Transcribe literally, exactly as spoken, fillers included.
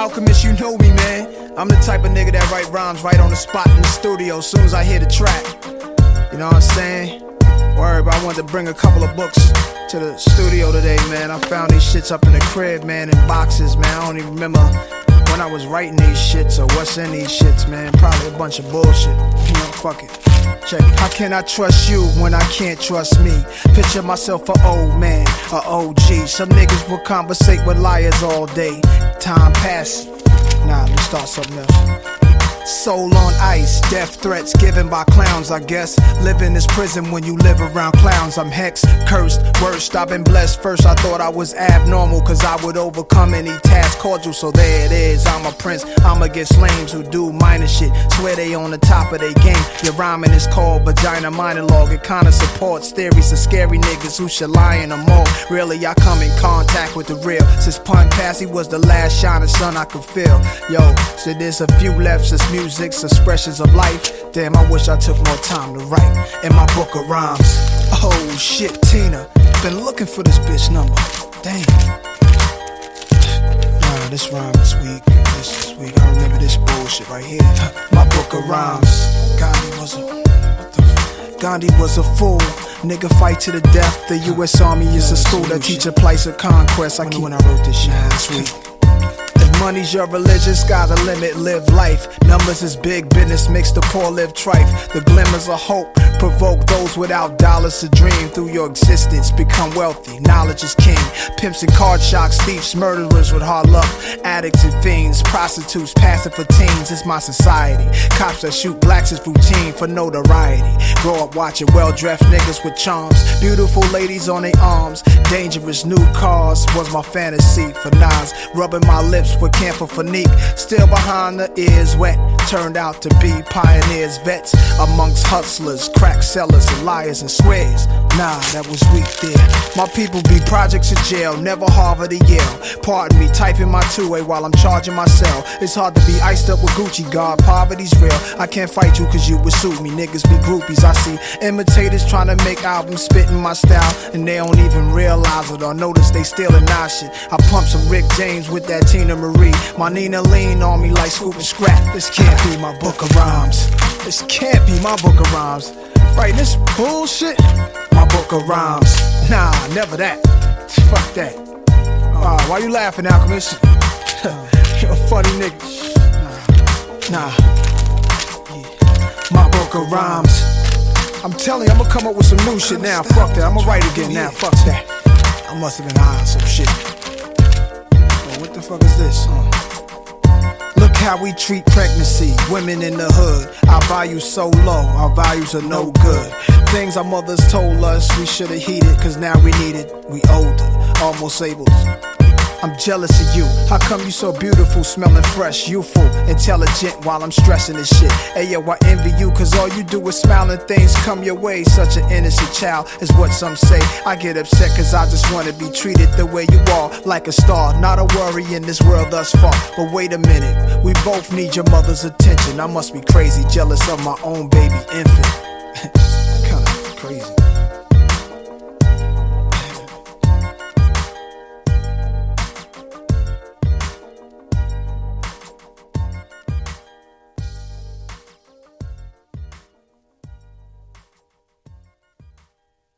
Alchemist, you know me, man. I'm the type of nigga that write rhymes right on the spot in the studio as soon as I hear the track. You know what I'm saying? Word, but I wanted to bring a couple of books to the studio today, man. I found these shits up in the crib, man, in boxes, man. I don't even remember when I was writing these shits or what's in these shits, man. Probably a bunch of bullshit. You know, fuck it. Check. How can I trust you when I can't trust me? Picture myself a old man, a O G. Some niggas will conversate with liars all day. Time passes. Nah, let me start something else. Soul on ice, death threats given by clowns, I guess. Living is prison when you live around clowns. I'm hexed, cursed, worst, I've been blessed. First I thought I was abnormal, cause I would overcome any task cordial. So there it is, I'm a prince, I'm against lames who do minor shit. Swear they on the top of their game. Your rhyming is called vagina monologue. It kinda supports theories of scary niggas who should lie in the mall. Really, I come in contact with the real. Since Pun Passy was the last shining sun I could feel. Yo, so there's a few left since music's expressions of life. Damn, I wish I took more time to write in my book of rhymes. Oh shit, Tina, been looking for this bitch number. Damn. Nah, this rhyme is weak. This is weak. I remember this bullshit right here. My book of rhymes. Gandhi was a what the f- Gandhi was a fool. Nigga fight to the death. The U S Army is a school that teach a place of conquest. I keep when I wrote this shit. Nah, sweet. Money's your religion, sky's the limit, live life. Numbers is big business, makes the poor live trife. The glimmers of hope provoke those without dollars to dream. Through your existence, become wealthy, knowledge is king. Pimps and card sharks, thieves, murderers with hard luck. Addicts and fiends, prostitutes, passing for teens. It's my society. Cops that shoot blacks is routine for notoriety. Grow up watching well-dressed niggas with charms. Beautiful ladies on their arms. Dangerous new cars was my fantasy for Nas. Rubbing my lips with camphor for Neek. Still behind the ears wet. Turned out to be pioneers, vets amongst hustlers, crack sellers, and liars and squares. Nah, that was weak there. My people be projects in jail, never Harvard or Yale. Pardon me, typing my two-way while I'm charging my cell. It's hard to be iced up with Gucci God, poverty's real. I can't fight you cause you would sue me. Niggas be groupies, I see imitators trying to make albums spitting my style, and they don't even realize it or notice they stealing our shit. I pump some Rick James with that Tina Marie. My Nina lean on me like Scoop and Scrap. This can't be my book of rhymes. This can't be my book of rhymes. Right, this bullshit. My book of rhymes. Nah, never that. Fuck that. Uh, why you laughing, Alchemist? You're a funny nigga. Nah. Nah. Yeah. My book of rhymes. I'm telling you, I'm gonna come up with some new shit now. Fuck that. I'm gonna write again now. Fuck that. I must have been high on some shit. Oh, what the fuck is this? Uh. Look how we treat pregnancy, women in the hood. Our values so low, our values are no good. Things our mothers told us we should've heeded, cause now we need it. We older, almost able. I'm jealous of you. How come you so beautiful, smelling fresh, youthful, intelligent while I'm stressing this shit? Hey yo, I envy you cause all you do is smile and things come your way. Such an innocent child is what some say. I get upset cause I just wanna be treated the way you are, like a star. Not a worry in this world thus far. But wait a minute, we both need your mother's attention. I must be crazy, jealous of my own baby infant. Kinda crazy.